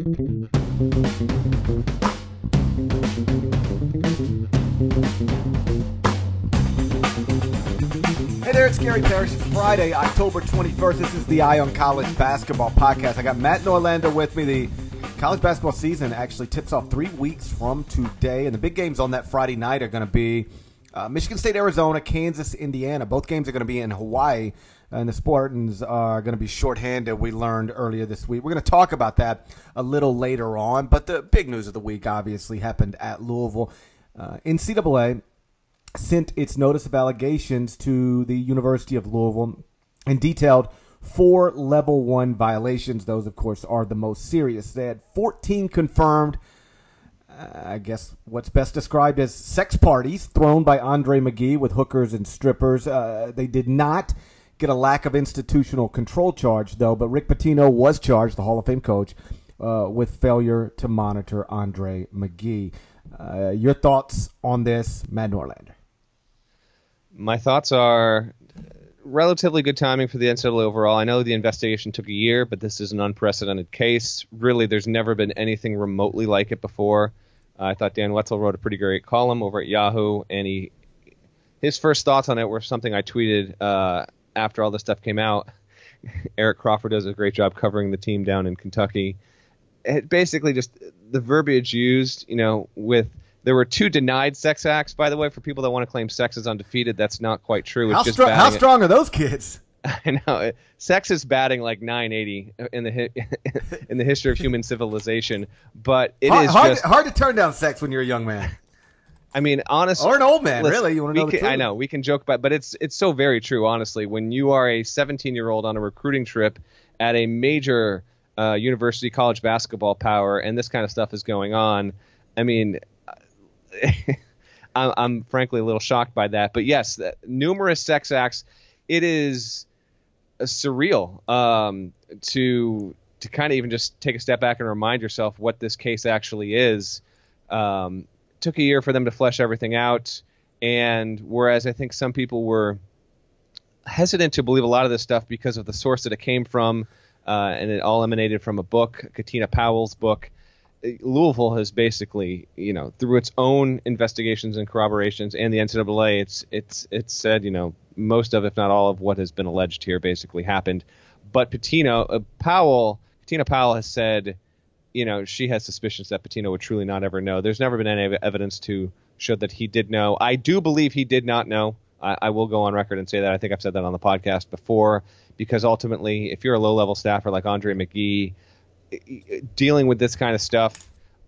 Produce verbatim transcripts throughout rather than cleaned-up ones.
Hey there, it's Gary Parrish. It's Friday, October twenty-first. This is the Eye on College Basketball Podcast. I got Matt and Orlando with me. The college basketball season actually tips off three weeks from today, and the big games on that Friday night are going to be uh, Michigan State, Arizona, Kansas, Indiana. Both games are going to be in Hawaii, and the Spartans are going to be shorthanded, we learned earlier this week. We're going to talk about that a little later on, but the big news of the week obviously happened at Louisville. Uh, N C double A sent its notice of allegations to the University of Louisville and detailed four level one violations. Those, of course, are the most serious. They had fourteen confirmed, uh, I guess what's best described as sex parties thrown by Andre McGee with hookers and strippers. Uh, they did not get a lack of institutional control charge, though, but Rick Pitino was charged, the Hall of Fame coach, uh, with failure to monitor Andre McGee. Uh, your thoughts on this, Matt Norlander? My thoughts are relatively good timing for the N C double A overall. I know the investigation took a year, but this is an unprecedented case. Really, there's never been anything remotely like it before. Uh, I thought Dan Wetzel wrote a pretty great column over at Yahoo, and he his first thoughts on it were something I tweeted uh, after all this stuff came out. Eric Crawford does a great job covering the team down in Kentucky. It basically just the verbiage used, you know, with there were two denied sex acts, by the way, for people that want to claim sex is undefeated. That's not quite true. It's how just strong, how strong are those kids? I know. Sex is batting like nine eighty in the in the history of human civilization, but it hard, is hard, just hard to turn down sex when you're a young man. I mean, honestly, or an old man, listen, really. You want to know the can, truth? I know we can joke about, but it's it's so very true. Honestly, when you are a seventeen-year-old on a recruiting trip at a major uh, university college basketball power, and this kind of stuff is going on, I mean. I'm, I'm frankly a little shocked by that, but yes, numerous sex acts. It is surreal um, to to kind of even just take a step back and remind yourself what this case actually is. Um, took a year for them to flesh everything out, and whereas I think some people were hesitant to believe a lot of this stuff because of the source that it came from, uh, and it all emanated from a book, Katina Powell's book. Louisville has basically, you know, through its own investigations and corroborations and the N C double A, it's it's it's said, you know, most of, if not all of what has been alleged here basically happened. But Pitino, uh, Powell, Katina Powell has said, you know, she has suspicions that Pitino would truly not ever know. There's never been any evidence to show that he did know. I do believe he did not know. I, I will go on record and say that. I think I've said that on the podcast before, because ultimately, if you're a low-level staffer like Andre McGee, dealing with this kind of stuff,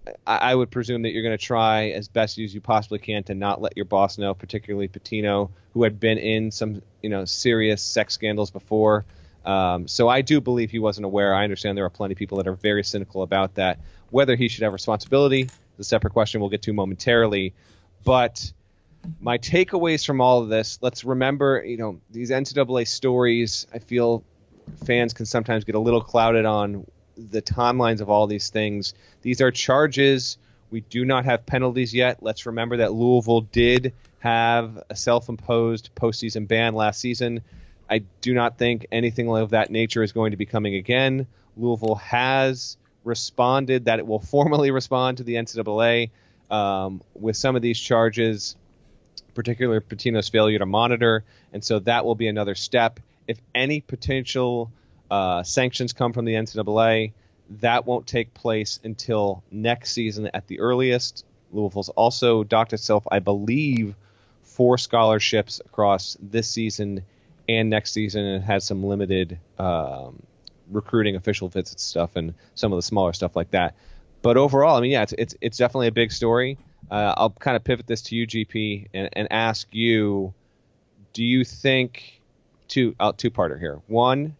I would presume that you're going to try as best as you possibly can to not let your boss know, particularly Pitino, who had been in some, you know, serious sex scandals before. Um, so I do believe he wasn't aware. I understand there are plenty of people that are very cynical about that. Whether he should have responsibility is a separate question we'll get to momentarily. But my takeaways from all of this, let's remember, you know, these N C double A stories, I feel fans can sometimes get a little clouded on the timelines of all these things. These are charges. We do not have penalties yet. Let's remember that Louisville did have a self-imposed postseason ban last season. I do not think anything of that nature is going to be coming again. Louisville has responded that it will formally respond to the N C double A um, with some of these charges, particularly Pitino's failure to monitor, and so that will be another step. If any potential Uh, sanctions come from the N C double A, that won't take place until next season at the earliest. Louisville's also docked itself, I believe, four scholarships across this season and next season, and it has some limited um, recruiting official visits stuff and some of the smaller stuff like that. But overall, I mean, yeah, it's it's, it's definitely a big story. Uh, I'll kind of pivot this to you, G P, and, and ask you, do you think, two, uh, two-parter here. One,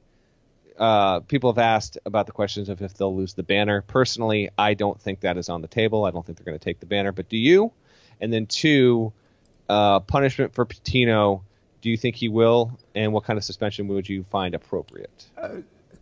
Uh, people have asked about the questions of if they'll lose the banner. Personally, I don't think that is on the table. I don't think they're going to take the banner. But do you? And then two, uh, punishment for Pitino. Do you think he will? And what kind of suspension would you find appropriate? Uh,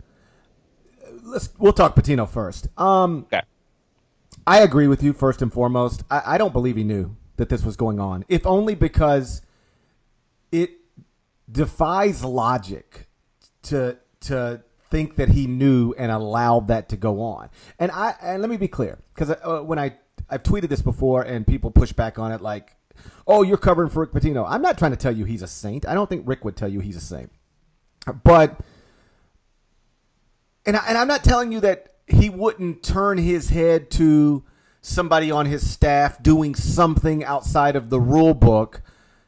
let's we'll talk Pitino first. Um, okay. I agree with you first and foremost. I, I don't believe he knew that this was going on, if only because it defies logic to to think that he knew and allowed that to go on. And I and let me be clear, because uh, when I I've tweeted this before and people push back on it like, oh, you're covering for Rick Pitino. I'm not trying to tell you he's a saint. I don't think Rick would tell you he's a saint. But and I, and I'm not telling you that he wouldn't turn his head to somebody on his staff doing something outside of the rule book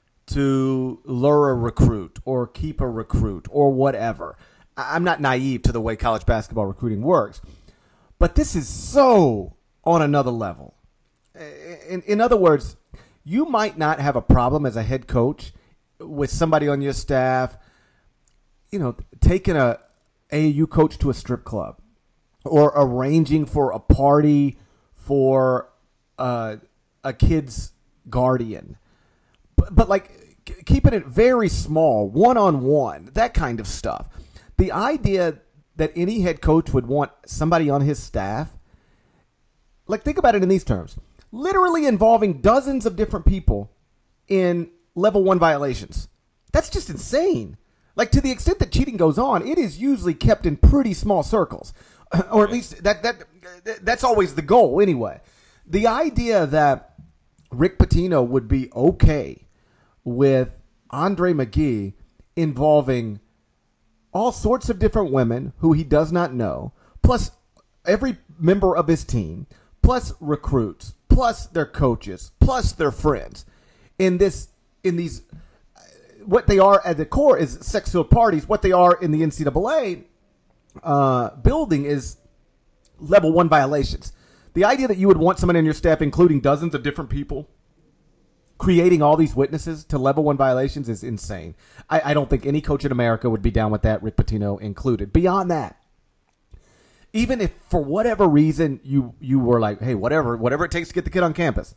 to lure a recruit or keep a recruit or whatever. I'm not naive to the way college basketball recruiting works, but this is so on another level. In, in other words, you might not have a problem as a head coach with somebody on your staff, you know, taking a A A U coach to a strip club or arranging for a party for uh, a kid's guardian. But, but like c- keeping it very small, one-on-one, that kind of stuff. The idea that any head coach would want somebody on his staff, like think about it in these terms, literally involving dozens of different people in level one violations. That's just insane. Like to the extent that cheating goes on, it is usually kept in pretty small circles, or at least that that that's always the goal anyway. The idea that Rick Pitino would be okay with Andre McGee involving all sorts of different women who he does not know, plus every member of his team, plus recruits, plus their coaches, plus their friends, in this, in these, what they are at the core is sex-filled parties. What they are in the N C double A uh, building is level one violations. The idea that you would want someone in your staff, including dozens of different people, creating all these witnesses to level one violations is insane. I, I don't think any coach in America would be down with that, Rick Pitino included. Beyond that, even if for whatever reason you you were like, hey, whatever, whatever it takes to get the kid on campus,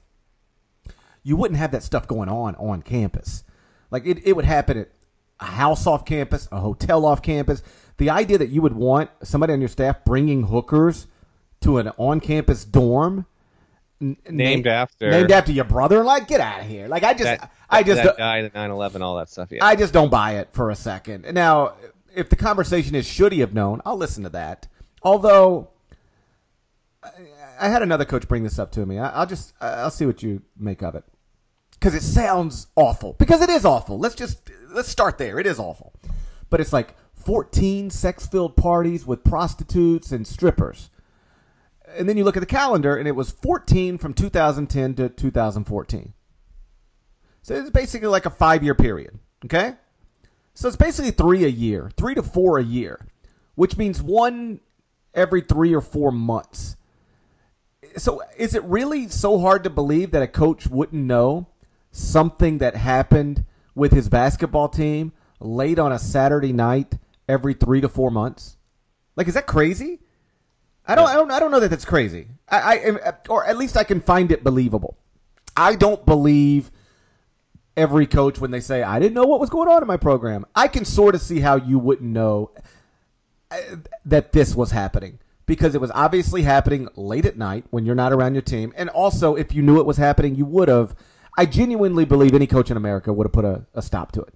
you wouldn't have that stuff going on on campus. Like it, it would happen at a house off campus, a hotel off campus. The idea that you would want somebody on your staff bringing hookers to an on-campus dorm N- named after named after your brother, like get out of here. Like I just, that, I just, that guy, the nine eleven, all that stuff. Yeah, I just don't buy it for a second. Now, if the conversation is should he have known, I'll listen to that. Although, I, I had another coach bring this up to me. I, I'll just, I'll see what you make of it because it sounds awful. Because it is awful. Let's just let's start there. It is awful, but it's like fourteen sex-filled parties with prostitutes and strippers. And then you look at the calendar, and it was fourteen from two thousand ten to two thousand fourteen. So it's basically like a five-year period, okay? So it's basically three a year, three to four a year, which means one every three or four months. So is it really so hard to believe that a coach wouldn't know something that happened with his basketball team late on a Saturday night every three to four months? Like, is that crazy? I don't, I don't, I don't know that that's crazy. I, I, or at least I can find it believable. I don't believe every coach when they say, I didn't know what was going on in my program. I can sort of see how you wouldn't know that this was happening because it was obviously happening late at night when you're not around your team. And also, if you knew it was happening, you would have. I genuinely believe any coach in America would have put a, a stop to it.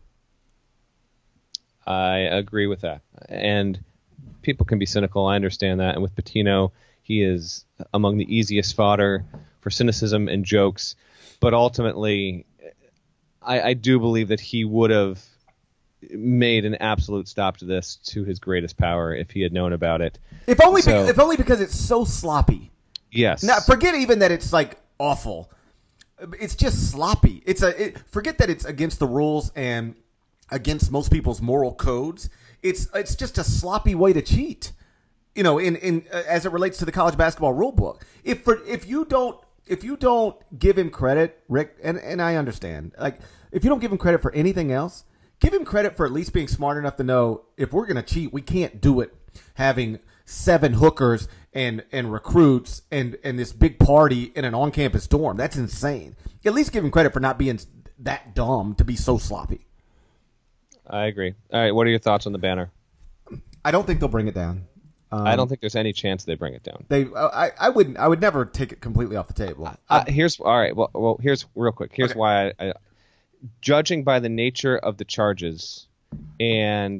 I agree with that. And people can be cynical. I understand that. And with Pitino, he is among the easiest fodder for cynicism and jokes. But ultimately, I, I do believe that he would have made an absolute stop to this to his greatest power if he had known about it. If only, so, be, if only because it's so sloppy. Yes. Now, forget even that it's like awful. It's just sloppy. It's a it, forget that it's against the rules and against most people's moral codes. It's it's just a sloppy way to cheat, you know. In in uh, as it relates to the college basketball rule book, if for, if you don't if you don't give him credit, Rick, and and I understand, like if you don't give him credit for anything else, give him credit for at least being smart enough to know if we're gonna cheat, we can't do it having seven hookers and and recruits and and this big party in an on campus dorm. That's insane. At least give him credit for not being that dumb to be so sloppy. I agree. All right, what are your thoughts on the banner? I don't think they'll bring it down. Um, I don't think there's any chance they bring it down. They, I, I wouldn't. I would never take it completely off the table. Uh, here's all right. Well, well, here's real quick. Here's okay. why. I, I, judging by the nature of the charges and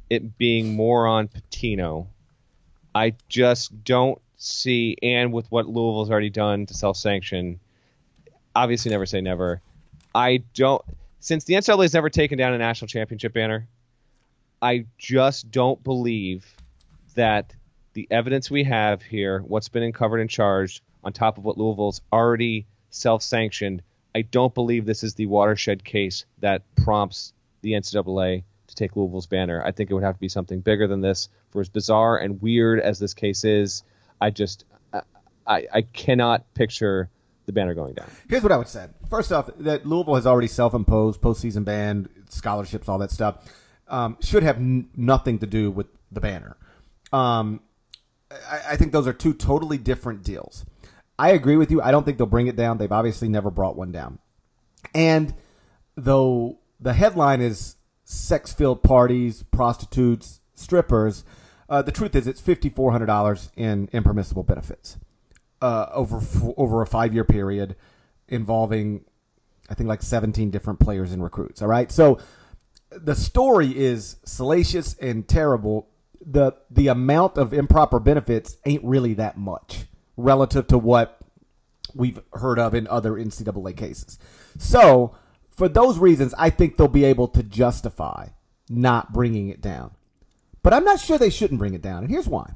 it being more on Patino. I just don't see, and with what Louisville's already done to self-sanction, obviously never say never. I don't, since the N C double A has never taken down a national championship banner, I just don't believe that the evidence we have here, what's been uncovered and charged, on top of what Louisville's already self-sanctioned, I don't believe this is the watershed case that prompts the N C double A to take Louisville's banner. I think it would have to be something bigger than this. For as bizarre and weird as this case is, I just I, I cannot picture the banner going down. Here's what I would say. First off, that Louisville has already self-imposed postseason ban, scholarships, all that stuff. Um, should have n- nothing to do with the banner. Um, I, I think those are two totally different deals. I agree with you. I don't think they'll bring it down. They've obviously never brought one down. And though the headline is sex-filled parties, prostitutes, strippers, uh, the truth is it's five thousand four hundred dollars in impermissible benefits uh, over over a five-year period involving, I think, like seventeen different players and recruits. All right? So the story is salacious and terrible. The the amount of improper benefits ain't really that much relative to what we've heard of in other N C double A cases. So for those reasons, I think they'll be able to justify not bringing it down. But I'm not sure they shouldn't bring it down, and here's why.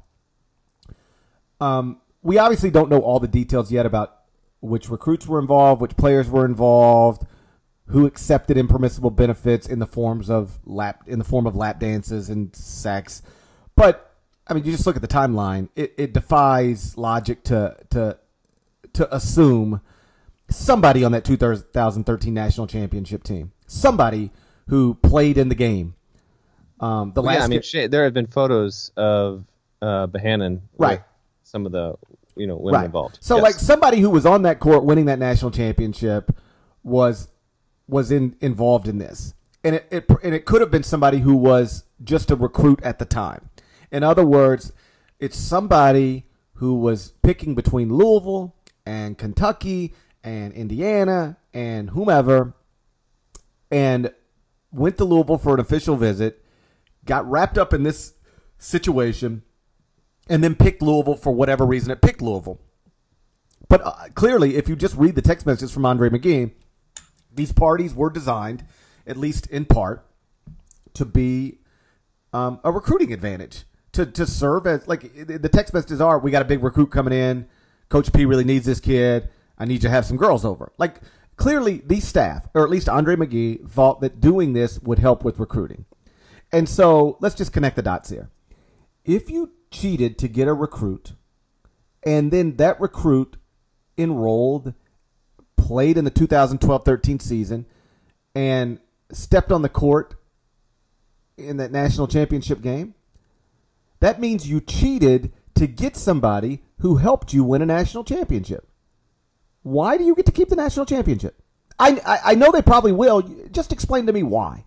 Um, we obviously don't know all the details yet about which recruits were involved, which players were involved, who accepted impermissible benefits in the forms of lap in the form of lap dances and sex. But I mean, you just look at the timeline; it, it defies logic to to to assume somebody on that two thousand thirteen national championship team, somebody who played in the game. Um, the well, last yeah, I mean, shit, there have been photos of uh, Bohannon, right? With some of the you know women right. involved. So, yes. like somebody who was on that court winning that national championship was was in involved in this, and it, it and it could have been somebody who was just a recruit at the time. In other words, it's somebody who was picking between Louisville and Kentucky and Indiana and whomever, and went to Louisville for an official visit. Got wrapped up in this situation, and then picked Louisville for whatever reason it picked Louisville. But uh, clearly, if you just read the text messages from Andre McGee, these parties were designed, at least in part, to be um, a recruiting advantage, to to serve as, like, the text messages are, we got a big recruit coming in, Coach P really needs this kid, I need you to have some girls over. Like, clearly, these staff, or at least Andre McGee, thought that doing this would help with recruiting. And so let's just connect the dots here. If you cheated to get a recruit, and then that recruit enrolled, played in the two thousand twelve thirteen season, and stepped on the court in that national championship game, that means you cheated to get somebody who helped you win a national championship. Why do you get to keep the national championship? I, I, I know they probably will. Just explain to me why.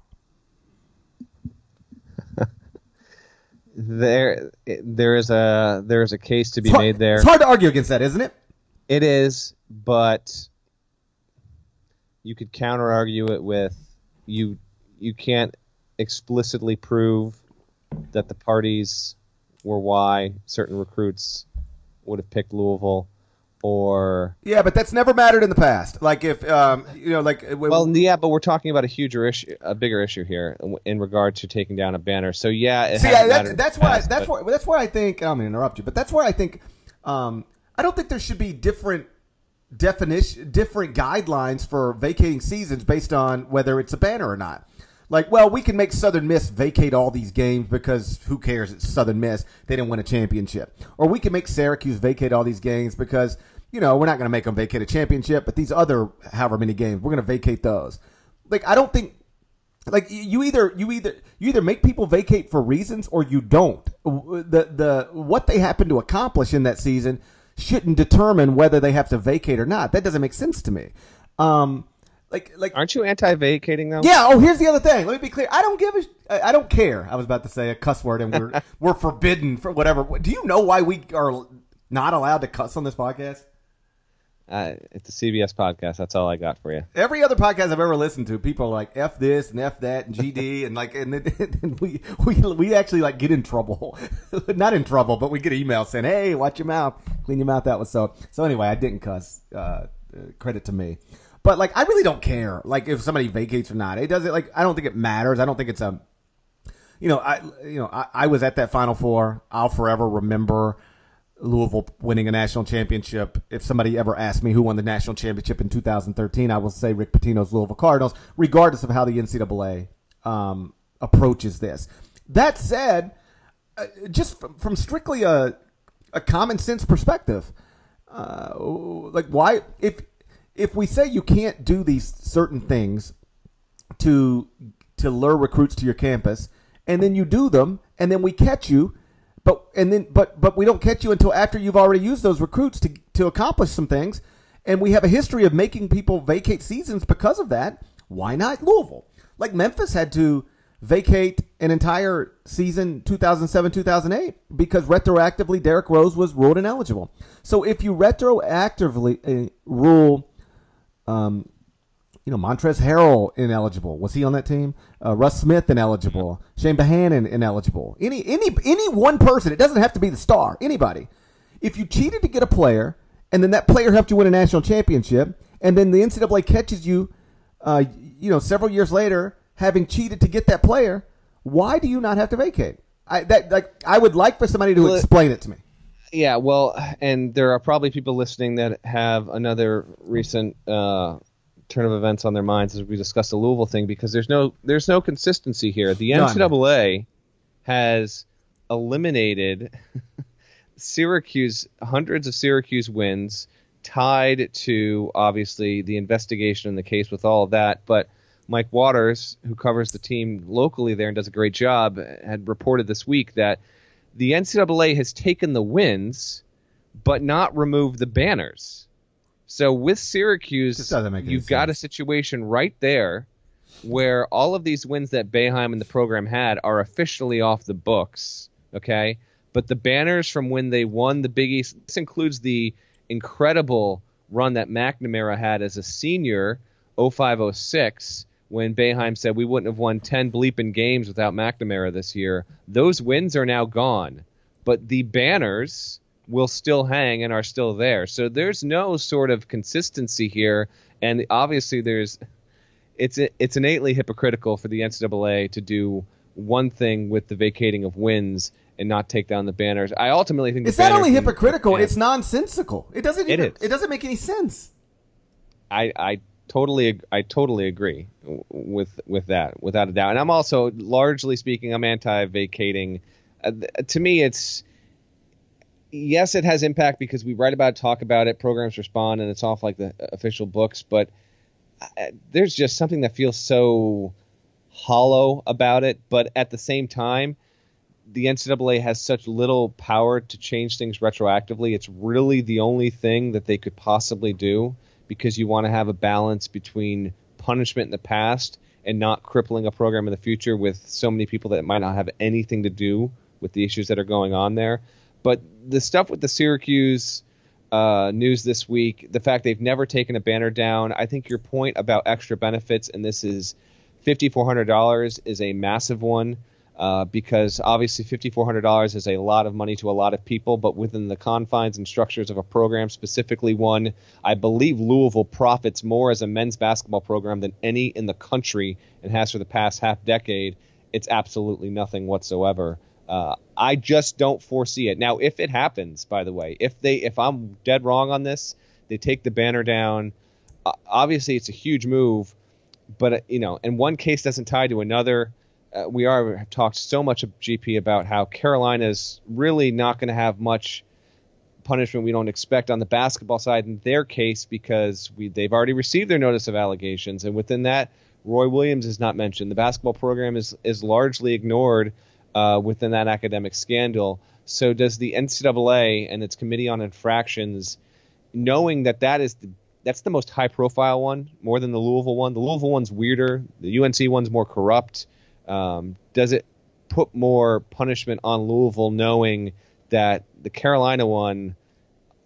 There, there is a there is a case to be it's hard, made there. It's hard to argue against that, isn't it? It is, but you could counter argue it with you. You can't explicitly prove that the parties were why certain recruits would have picked Louisville, or yeah, but that's never mattered in the past. Like if um, you know, like well, yeah, but we're talking about a huger issue, a bigger issue here in regard to taking down a banner. So yeah, it see, hasn't that, mattered that's in the why past, that's but... why that's why I think I'm gonna interrupt you, but that's where I think um, I don't think there should be different definition, different guidelines for vacating seasons based on whether it's a banner or not. Like, well, we can make Southern Miss vacate all these games because who cares? It's Southern Miss. They didn't win a championship. Or we can make Syracuse vacate all these games because, you know, we're not going to make them vacate a championship, but these other however many games, we're going to vacate those. Like, I don't think, like, you either you either you either make people vacate for reasons or you don't. The the what they happen to accomplish in that season shouldn't determine whether they have to vacate or not. That doesn't make sense to me. Um, Like, like, aren't you anti-vacating though? Yeah. Oh, here's the other thing. Let me be clear. I don't give a. I don't care. I was about to say a cuss word, and we're we're forbidden for whatever. Do you know why we are not allowed to cuss on this podcast? Uh, it's a C B S podcast. That's all I got for you. Every other podcast I've ever listened to, people are like F this and F that and G D and like and, then, and we we we actually like get in trouble, not in trouble, but we get emails saying, "Hey, watch your mouth, clean your mouth out." So so anyway, I didn't cuss. Uh, credit to me, but like I really don't care. Like if somebody vacates or not, it doesn't. Like I don't think it matters. I don't think it's a, you know, I you know I, I was at that Final Four. I'll forever remember Louisville winning a national championship. If somebody ever asked me who won the national championship in two thousand thirteen, I will say Rick Pitino's Louisville Cardinals, regardless of how the N C double A um, approaches this. That said, uh, just from, from strictly a, a common sense perspective, uh, like why if if we say you can't do these certain things to to lure recruits to your campus, and then you do them, and then we catch you. But and then but but we don't catch you until after you've already used those recruits to to accomplish some things, and we have a history of making people vacate seasons because of that. Why not Louisville? Like Memphis had to vacate an entire season two thousand seven two thousand eight because retroactively Derrick Rose was ruled ineligible. So if you retroactively uh, rule um You know, Montrezl Harrell ineligible. Was he on that team? Uh, Russ Smith ineligible. Shane Bohannon ineligible. Any any any one person. It doesn't have to be the star. Anybody. If you cheated to get a player, and then that player helped you win a national championship, and then the N C double A catches you, uh, you know, several years later, having cheated to get that player, why do you not have to vacate? I that like I would like for somebody to well, explain it to me. Yeah, well, and there are probably people listening that have another recent. Uh, turn of events on their minds as we discuss the Louisville thing, because there's no there's no consistency here. The N C double A has eliminated Syracuse, hundreds of Syracuse wins, tied to obviously the investigation in the case with all of that. But Mike Waters, who covers the team locally there and does a great job, had reported this week that the N C double A has taken the wins but not removed the banners. So with Syracuse, you've sense. got a situation right there where all of these wins that Boeheim and the program had are officially off the books, okay? But the banners from when they won the Big East, this includes the incredible run that McNamara had as a senior, oh five oh six, when Boeheim said we wouldn't have won ten bleeping games without McNamara this year. Those wins are now gone. But the banners will still hang and are still there. So there's no sort of consistency here, and obviously there's it's it's innately hypocritical for the N C double A to do one thing with the vacating of wins and not take down the banners. I ultimately think it's the not only can, hypocritical; can, it's nonsensical. It doesn't even, it, it doesn't make any sense. I I totally I totally agree with with that without a doubt. And I'm also largely speaking, I'm anti-vacating. Uh, to me, it's yes, it has impact because we write about it, talk about it, programs respond, and it's off like the official books. But there's just something that feels so hollow about it. But at the same time, the N C double A has such little power to change things retroactively. It's really the only thing that they could possibly do, because you want to have a balance between punishment in the past and not crippling a program in the future with so many people that might not have anything to do with the issues that are going on there. But the stuff with the Syracuse uh, news this week, the fact they've never taken a banner down, I think your point about extra benefits, and this is five thousand four hundred dollars, is a massive one, uh, because obviously five thousand four hundred dollars is a lot of money to a lot of people, but within the confines and structures of a program, specifically one, I believe Louisville profits more as a men's basketball program than any in the country and has for the past half decade. It's absolutely nothing whatsoever. Uh, I just don't foresee it. Now, if it happens, by the way, if they, if I'm dead wrong on this, they take the banner down. Uh, obviously, it's a huge move, but uh, you know, and one case doesn't tie to another. Uh, we are have talked so much of G P about how Carolina's really not going to have much punishment we don't expect on the basketball side in their case, because we they've already received their notice of allegations, and within that, Roy Williams is not mentioned. The basketball program is is largely ignored Uh, within that academic scandal. So does the N C double A and its Committee on Infractions, knowing that that is the, that's the most high-profile one, more than the Louisville one? The Louisville one's weirder. The U N C one's more corrupt. Um, does it put more punishment on Louisville, knowing that the Carolina one,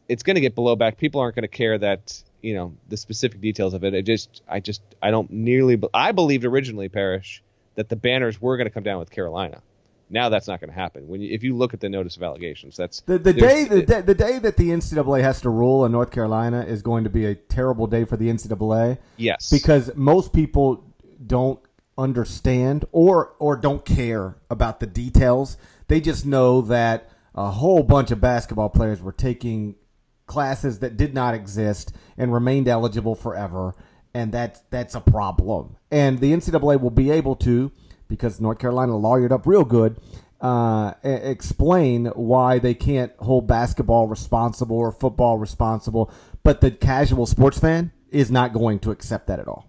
it's going to get blowback. People aren't going to care that, you know, the specific details of it. I just, I just, I don't nearly. Be- I believed originally, Parrish, that the banners were going to come down with Carolina. Now that's not going to happen. When you, if you look at the notice of allegations, that's the the day the, day the day that the N C double A has to rule in North Carolina is going to be a terrible day for the N C double A. Yes, because most people don't understand or or don't care about the details. They just know that a whole bunch of basketball players were taking classes that did not exist and remained eligible forever, and that's that's a problem. And the N C double A will be able to, because North Carolina lawyered up real good, uh, explain why they can't hold basketball responsible or football responsible, but the casual sports fan is not going to accept that at all.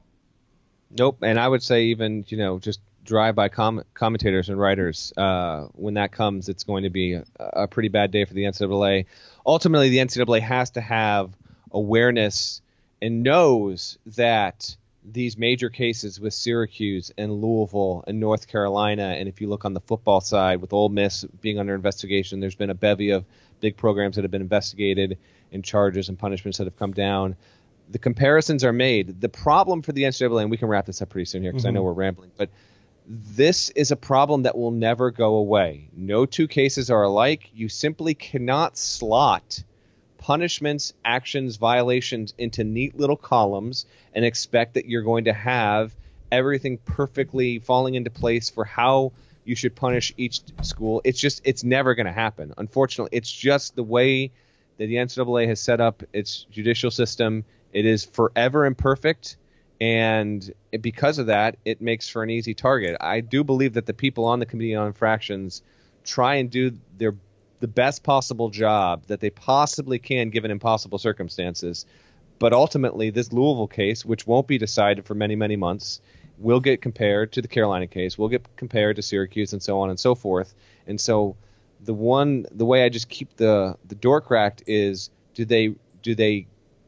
Nope, and I would say even, you know, just drive-by com- commentators and writers, uh, when that comes, it's going to be a, a pretty bad day for the N C double A. Ultimately, the N C double A has to have awareness and knows that these major cases with Syracuse and Louisville and North Carolina, and if you look on the football side with Ole Miss being under investigation, there's been a bevy of big programs that have been investigated and charges and punishments that have come down. The comparisons are made. The problem for the N C double A, and we can wrap this up pretty soon here because mm-hmm. I know we're rambling, but this is a problem that will never go away. No two cases are alike. You simply cannot slot punishments, actions, violations into neat little columns and expect that you're going to have everything perfectly falling into place for how you should punish each school. It's just, it's never going to happen. Unfortunately, it's just the way that the N C double A has set up its judicial system. It is forever imperfect, and because of that, it makes for an easy target. I do believe that the people on the Committee on Infractions try and do their the best possible job that they possibly can given impossible circumstances. But ultimately, this Louisville case, which won't be decided for many, many months, will get compared to the Carolina case, will get compared to Syracuse, and so on and so forth. And so the one, the way I just keep the, the door cracked is, do they do they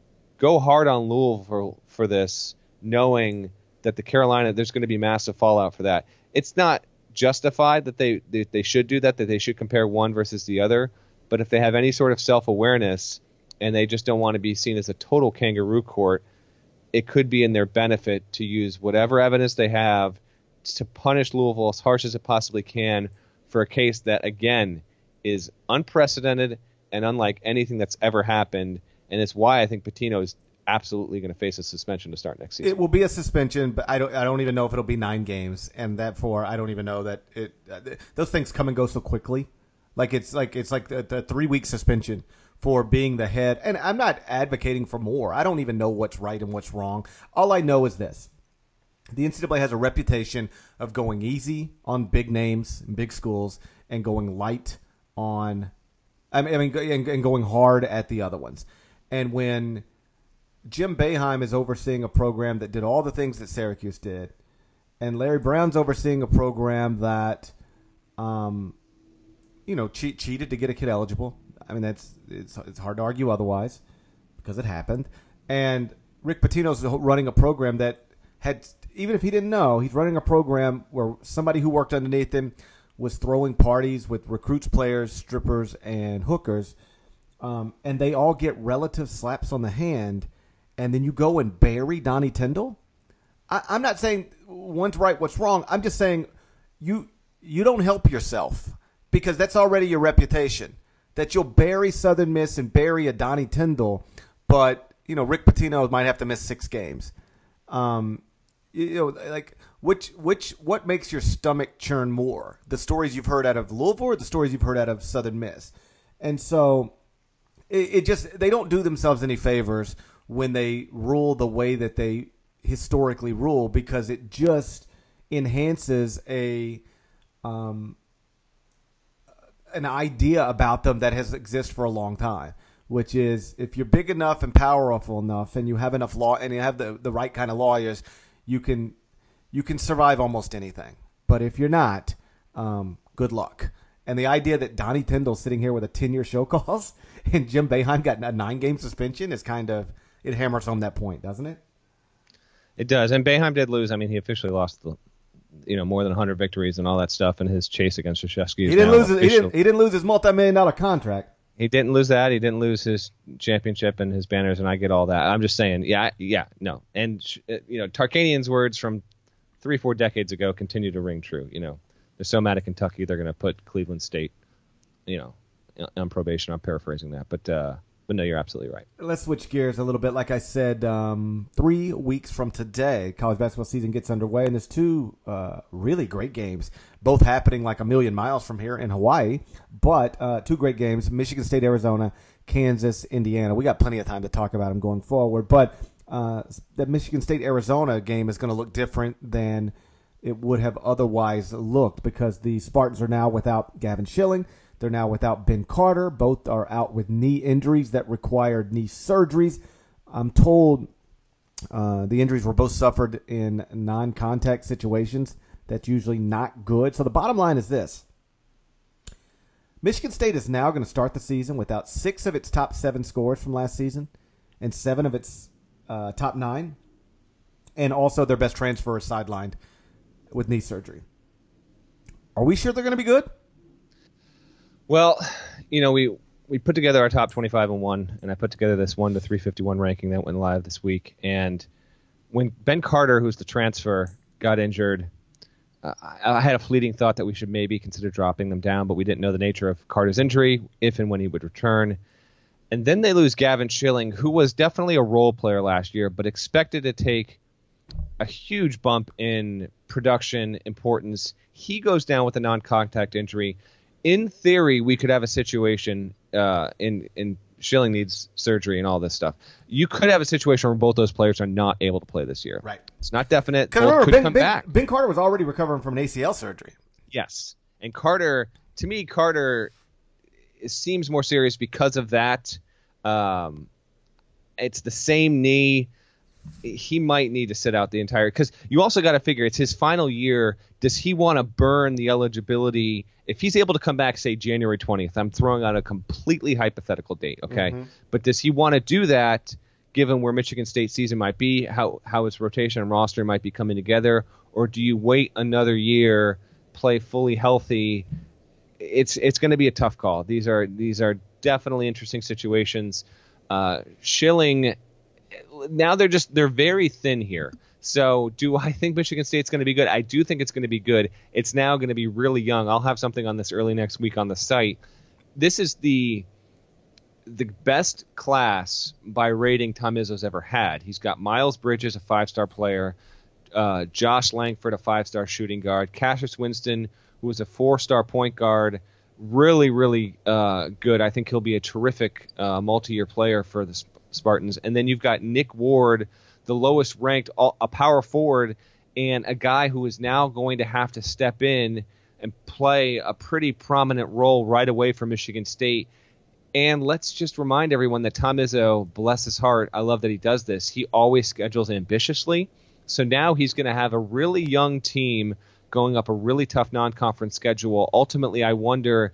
go hard on Louisville for, for this, knowing that the Carolina, there's going to be massive fallout for that? It's not justified that they, they they should do that, that they should compare one versus the other. But if they have any sort of self-awareness and they just don't want to be seen as a total kangaroo court, it could be in their benefit to use whatever evidence they have to punish Louisville as harsh as it possibly can for a case that, again, is unprecedented and unlike anything that's ever happened. And it's why I think Pitino is absolutely going to face a suspension to start next season. It will be a suspension, but I don't. I don't even know if it'll be nine games, and therefore I don't even know that it. Uh, those things come and go so quickly. Like it's like it's like the, the three week suspension for being the head. And I'm not advocating for more. I don't even know what's right and what's wrong. All I know is this: the N C double A has a reputation of going easy on big names and big schools, and going light on, I mean, I mean, and, and going hard at the other ones. And when Jim Boeheim is overseeing a program that did all the things that Syracuse did, and Larry Brown's overseeing a program that, um, you know, cheat, cheated to get a kid eligible. I mean, that's it's it's hard to argue otherwise because it happened. And Rick Pitino's running a program that had, even if he didn't know, he's running a program where somebody who worked underneath him was throwing parties with recruits, players, strippers, and hookers, um, and they all get relative slaps on the hand. And then you go and bury Donnie Tyndall? I, I'm not saying one's right, what's wrong. I'm just saying you you don't help yourself because that's already your reputation. That you'll bury Southern Miss and bury a Donnie Tyndall, but you know Rick Pitino might have to miss six games. Um, you know, like which which what makes your stomach churn more? The stories you've heard out of Louisville or the stories you've heard out of Southern Miss? And so it, it just they don't do themselves any favors when they rule the way that they historically rule, because it just enhances a um, an idea about them that has existed for a long time, which is if you're big enough and powerful enough and you have enough law and you have the, the right kind of lawyers, you can you can survive almost anything. But if you're not, um, good luck. And the idea that Donnie Tyndall's sitting here with a ten-year show cause and Jim Boeheim got a nine-game suspension is kind of, it hammers home that point, doesn't it? It does. And Boeheim did lose. I mean, he officially lost the, you know, more than one hundred victories and all that stuff in his chase against Krzyzewski. He didn't lose his, he didn't, he didn't lose his multi-million dollar contract. He He didn't lose that. He didn't lose his championship and his banners, and I get all that. I'm just saying, yeah, yeah, no. And, you know, Tarkanian's words from three, four decades ago continue to ring true. You know, they're so mad at Kentucky, they're going to put Cleveland State, you know, on probation. I'm paraphrasing that. But, uh, but no, you're absolutely right. Let's switch gears a little bit. Like I said, um, three weeks from today, college basketball season gets underway, and there's two uh, really great games, both happening like a million miles from here in Hawaii, but uh, two great games, Michigan State, Arizona, Kansas, Indiana. We got plenty of time to talk about them going forward, but uh, the Michigan State-Arizona game is going to look different than it would have otherwise looked because the Spartans are now without Gavin Schilling. They're now without Ben Carter. Both are out with knee injuries that required knee surgeries. I'm told uh, the injuries were both suffered in non-contact situations. That's usually not good. So the bottom line is this. Michigan State is now going to start the season without six of its top seven scorers from last season and seven of its uh, top nine. And also their best transfer is sidelined with knee surgery. Are we sure they're going to be good? Well, you know, we we put together our top twenty-five and one, and I put together this one to three fifty-one ranking that went live this week. And when Ben Carter, who's the transfer, got injured, uh, I, I had a fleeting thought that we should maybe consider dropping them down, but we didn't know the nature of Carter's injury, if and when he would return. And then they lose Gavin Schilling, who was definitely a role player last year, but expected to take a huge bump in production importance. He goes down with a non-contact injury. In theory, we could have a situation uh, in in Schilling needs surgery and all this stuff. You could have a situation where both those players are not able to play this year. Right. It's not definite. Both remember, could ben, come ben, back. Ben Carter was already recovering from an A C L surgery. Yes. And Carter, to me, Carter it seems more serious because of that. Um, it's the same knee. He might need to sit out the entire – because you also got to figure it's his final year. Does he want to burn the eligibility? If he's able to come back, say, January twentieth, I'm throwing out a completely hypothetical date, okay? Mm-hmm. But does he want to do that given where Michigan State season might be, how, how his rotation and roster might be coming together? Or do you wait another year, play fully healthy? It's it's going to be a tough call. These are, these are definitely interesting situations. Uh, Schilling – now they're just they're very thin here. So do I think Michigan State's going to be good? I do think it's going to be good. It's now going to be really young. I'll have something on this early next week on the site. This is the the best class by rating Tom Izzo's ever had. He's got Miles Bridges, a five-star player, uh, Josh Langford, a five-star shooting guard, Cassius Winston, who was a four-star point guard, really, really uh, good. I think he'll be a terrific uh, multi-year player for the Spartans. And then you've got Nick Ward, the lowest ranked, a power forward, and a guy who is now going to have to step in and play a pretty prominent role right away for Michigan State. And let's just remind everyone that Tom Izzo, bless his heart, I love that he does this. He always schedules ambitiously. So now he's going to have a really young team going up a really tough non-conference schedule. Ultimately, I wonder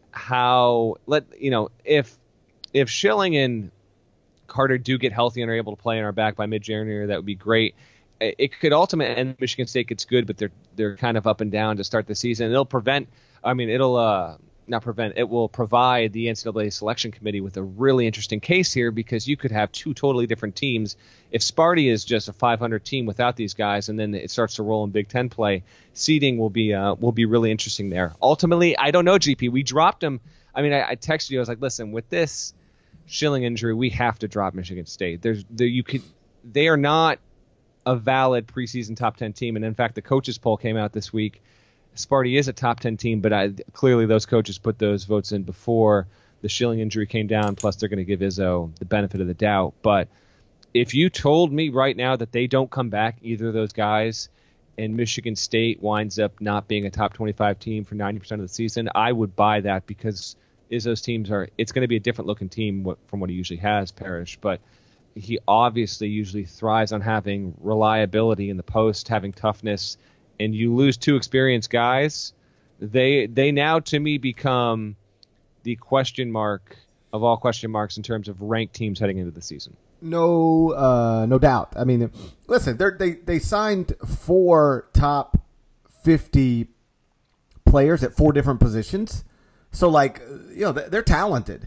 how, let you know, if if Schilling and Carter do get healthy and are able to play and are back by mid-January, that would be great. It could ultimately end Michigan State gets good, but they're they're kind of up and down to start the season. It'll prevent, I mean, it'll uh, not prevent, it will provide the N C double A selection committee with a really interesting case here because you could have two totally different teams. If Sparty is just a five hundred team without these guys, and then it starts to roll in Big Ten play, seeding will be uh, will be really interesting there. Ultimately, I don't know, G P. We dropped them. I mean, I, I texted you. I was like, listen, with this Schilling injury, we have to drop Michigan State. There's there, you could they are not a valid preseason top ten team, and in fact, the coaches poll came out this week. Sparty is a top ten team, but I, clearly those coaches put those votes in before the Schilling injury came down. Plus, they're going to give Izzo the benefit of the doubt. But if you told me right now that they don't come back, either of those guys, and Michigan State winds up not being a top twenty-five team for ninety percent of the season, I would buy that because Izzo's teams are, it's going to be a different looking team from what he usually has, Parrish, but he obviously usually thrives on having reliability in the post, having toughness, and you lose two experienced guys, they they now to me become the question mark of all question marks in terms of ranked teams heading into the season. No, uh, no doubt. I mean, listen, they they signed four top fifty players at four different positions. So, like, you know, they're talented.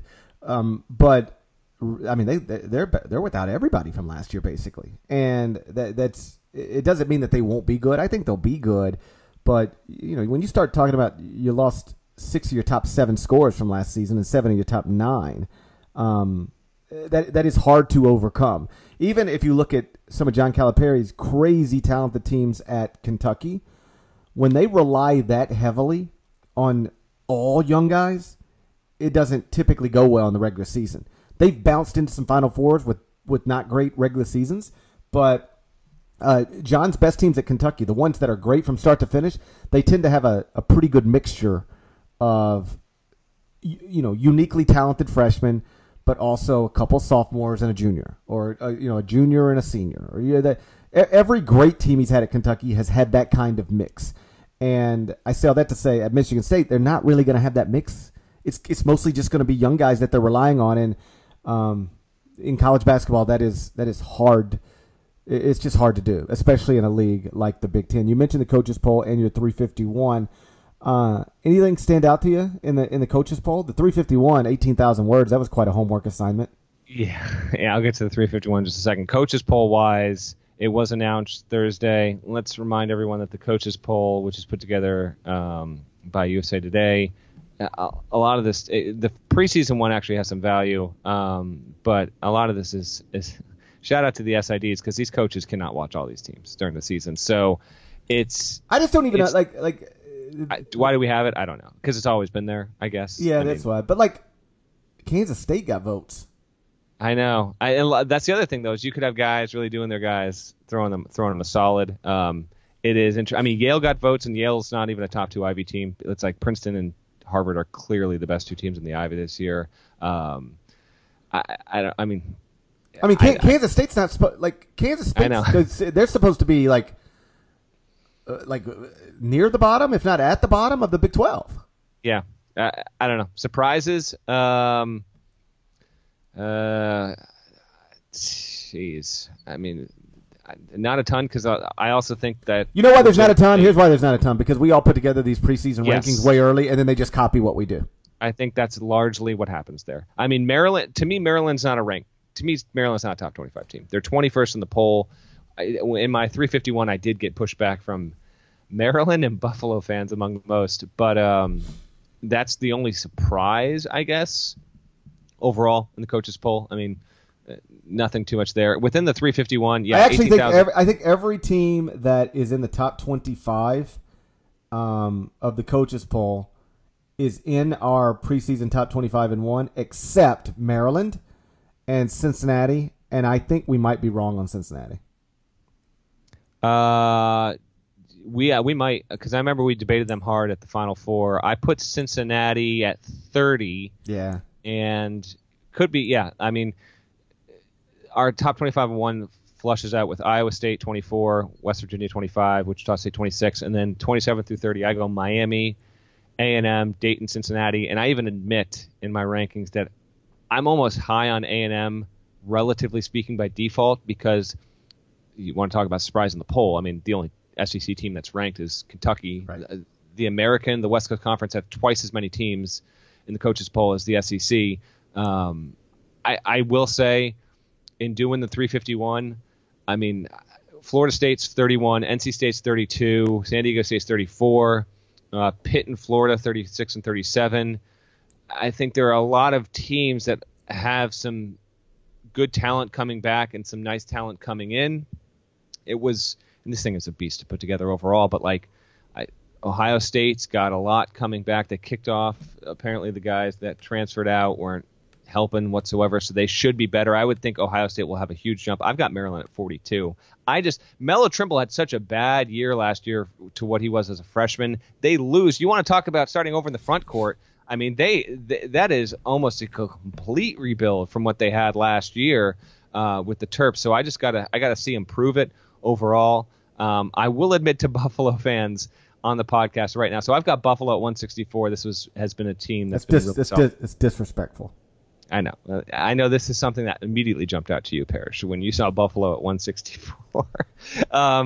Um, but I mean, they they're they're without everybody from last year basically, and that that's it doesn't mean that they won't be good. I think they'll be good, but you know, when you start talking about you lost six of your top seven scores from last season and seven of your top nine, um, that that is hard to overcome. Even if you look at some of John Calipari's crazy talented teams at Kentucky, when they rely that heavily on all young guys, it doesn't typically go well in the regular season. They've bounced into some Final Fours with, with not great regular seasons, but uh, John's best teams at Kentucky, the ones that are great from start to finish, they tend to have a, a pretty good mixture of, you know, uniquely talented freshmen, but also a couple sophomores and a junior, or a, you know, a junior and a senior. Or you know, that every great team he's had at Kentucky has had that kind of mix. And I say all that to say, at Michigan State, they're not really going to have that mix. It's it's mostly just going to be young guys that they're relying on, and um, in college basketball, that is that is hard. It's just hard to do, especially in a league like the Big Ten. You mentioned the coaches poll and your three fifty-one. Uh, anything stand out to you in the in the coaches poll? The three fifty-one, eighteen thousand words. That was quite a homework assignment. Yeah, yeah. I'll get to the three fifty-one in just a second. Coaches poll wise, it was announced Thursday. Let's remind everyone that the coaches poll, which is put together um, by U S A Today, a, a lot of this, it, the preseason one actually has some value, um, but a lot of this is is shout out to the S I Ds because these coaches cannot watch all these teams during the season. So it's I just don't even know, like like. I, why do we have it? I don't know. Because it's always been there, I guess. Yeah, I that's mean, why. But, like, Kansas State got votes. I know. I, and that's the other thing, though, is you could have guys really doing their guys, throwing them throwing them a solid. Um, it is interesting. I mean, Yale got votes, and Yale's not even a top two Ivy team. It's like Princeton and Harvard are clearly the best two teams in the Ivy this year. Um, I, I, don't, I mean... I mean, I, Kansas State's not supposed... Like, Kansas State, they're supposed to be, like... Uh, like uh, near the bottom, if not at the bottom of the Big twelve. Yeah, uh, I don't know. Surprises. Um, uh, jeez, I mean, not a ton because I, I also think that you know why there's not a ton. Here's why there's not a ton because we all put together these preseason yes. rankings way early, and then they just copy what we do. I think that's largely what happens there. I mean, Maryland. To me, Maryland's not a rank. To me, Maryland's not a top twenty-five team. They're twenty-first in the poll. I, in my three fifty-one, I did get pushback from Maryland and Buffalo fans among the most, but um, that's the only surprise, I guess, overall in the coaches poll. I mean, uh, nothing too much there. Within the three fifty-one, yeah, I actually think every, I think every team that is in the top twenty-five um, of the coaches poll is in our preseason top twenty-five and one, except Maryland and Cincinnati, and I think we might be wrong on Cincinnati. Uh, we uh, we might because I remember we debated them hard at the Final Four. I put Cincinnati at thirty. Yeah, and could be yeah. I mean, our top twenty-five and one flushes out with Iowa State twenty-four, West Virginia twenty-five, Wichita State twenty-six, and then twenty-seven through thirty. I go Miami, A and M, Dayton, Cincinnati, and I even admit in my rankings that I'm almost high on A and M, relatively speaking, by default because. You want to talk about surprise in the poll. I mean, the only S E C team that's ranked is Kentucky. Right. The American, the West Coast Conference have twice as many teams in the coaches poll as the S E C. Um, I, I will say, in doing the three fifty-one, I mean, Florida State's thirty-one, N C State's thirty-two, San Diego State's thirty-four, uh, Pitt and Florida thirty-six and thirty-seven. I think there are a lot of teams that have some good talent coming back and some nice talent coming in. It was, and this thing is a beast to put together overall, but like I, Ohio State's got a lot coming back that kicked off. Apparently the guys that transferred out weren't helping whatsoever, so they should be better. I would think Ohio State will have a huge jump. I've got Maryland at forty-two. I just, Melo Trimble had such a bad year last year to what he was as a freshman. They lose. You want to talk about starting over in the front court. I mean, they th- that is almost a complete rebuild from what they had last year uh, with the Terps. So I just gotta I gotta see him prove it overall. Um, I will admit to Buffalo fans on the podcast right now. So I've got Buffalo at one sixty-four. This was has been a team that's, that's been dis- really dis- It's disrespectful. I know. Uh, I know this is something that immediately jumped out to you, Parrish, when you saw Buffalo at one sixty-four. um,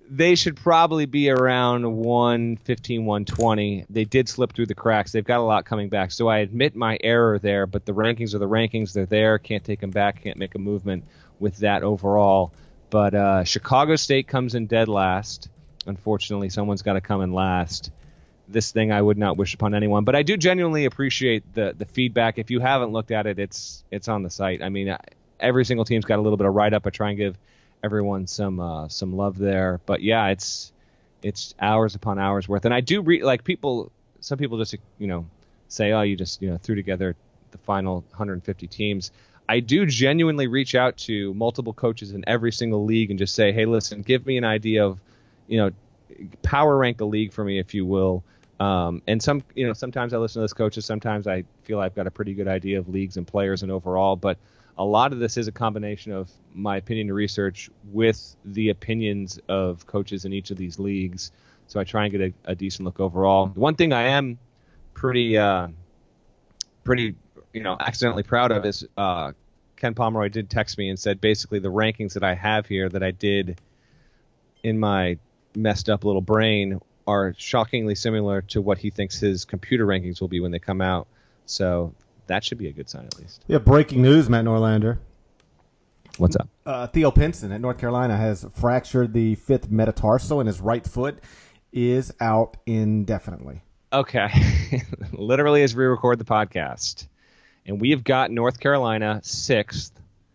they should probably be around one fifteen, one twenty. They did slip through the cracks. They've got a lot coming back. So I admit my error there, but the rankings are the rankings. They're there. Can't take them back. Can't make a movement with that overall. But uh, Chicago State comes in dead last. Unfortunately, someone's got to come in last. This thing I would not wish upon anyone. But I do genuinely appreciate the the feedback. If you haven't looked at it, it's it's on the site. I mean, every single team's got a little bit of write-up. I try and give everyone some uh, some love there. But yeah, it's it's hours upon hours worth. And I do re- like people. Some people just you know say, oh, you just you know threw together the final one hundred fifty teams. I do genuinely reach out to multiple coaches in every single league and just say, hey, listen, give me an idea of you know power rank a league for me, if you will. Um, and some you know sometimes I listen to those coaches. Sometimes I feel I've got a pretty good idea of leagues and players and overall. But a lot of this is a combination of my opinion and research with the opinions of coaches in each of these leagues. So I try and get a, a decent look overall. One thing I am pretty, uh, pretty, you know, accidentally proud of is uh, Ken Pomeroy did text me and said basically the rankings that I have here that I did in my messed up little brain are shockingly similar to what he thinks his computer rankings will be when they come out. So that should be a good sign, at least. We have breaking news, Matt Norlander. What's up? Uh, Theo Pinson at North Carolina has fractured the fifth metatarsal in his right foot, is out indefinitely. Okay. Literally as we record the podcast. And we have got North Carolina sixth.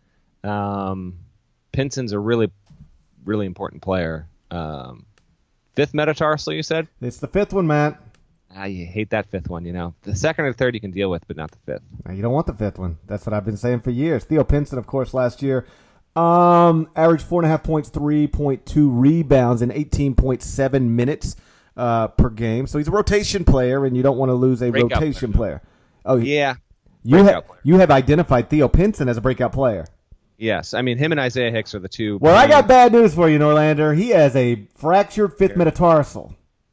Um, Pinson's a really, really important player. Um, fifth metatarsal, you said? It's the fifth one, Matt. I hate that fifth one, you know. The second or third you can deal with, but not the fifth. You don't want the fifth one. That's what I've been saying for years. Theo Pinson, of course, last year, um, averaged four point five points, three point two rebounds, and eighteen point seven minutes uh, per game. So he's a rotation player, and you don't want to lose a Breakout rotation player. player. Oh, yeah. You, ha- you have identified Theo Pinson as a breakout player. Yes. I mean, him and Isaiah Hicks are the two. Well, I got bad news for you, Norlander. He has a fractured fifth metatarsal.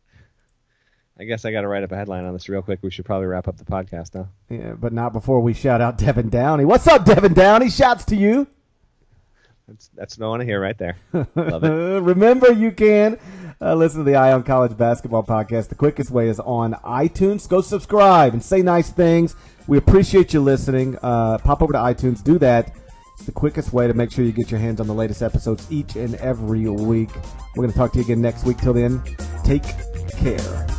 I guess I got to write up a headline on this real quick. We should probably wrap up the podcast now. Yeah, but not before we shout out Devin Downey. What's up, Devin Downey? Shouts to you. That's that's what I want to hear right there. Love it. Remember, you can uh, listen to the Eye on College Basketball Podcast. The quickest way is on iTunes. Go subscribe and say nice things. We appreciate you listening. Uh, pop over to iTunes. Do that. It's the quickest way to make sure you get your hands on the latest episodes each and every week. We're going to talk to you again next week. Till then, take care.